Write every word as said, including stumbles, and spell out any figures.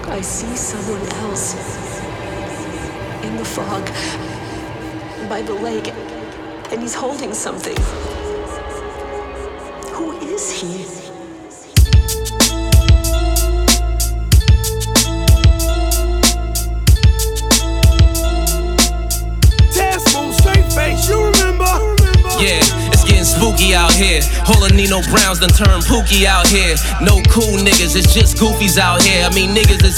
I see someone else in the fog by the lake, and he's holding something. Who is he? Yeah, it's getting spooky out here. All of Nino Browns done turned Pookie out here. No cool niggas, it's just goofies out here. I mean, niggas is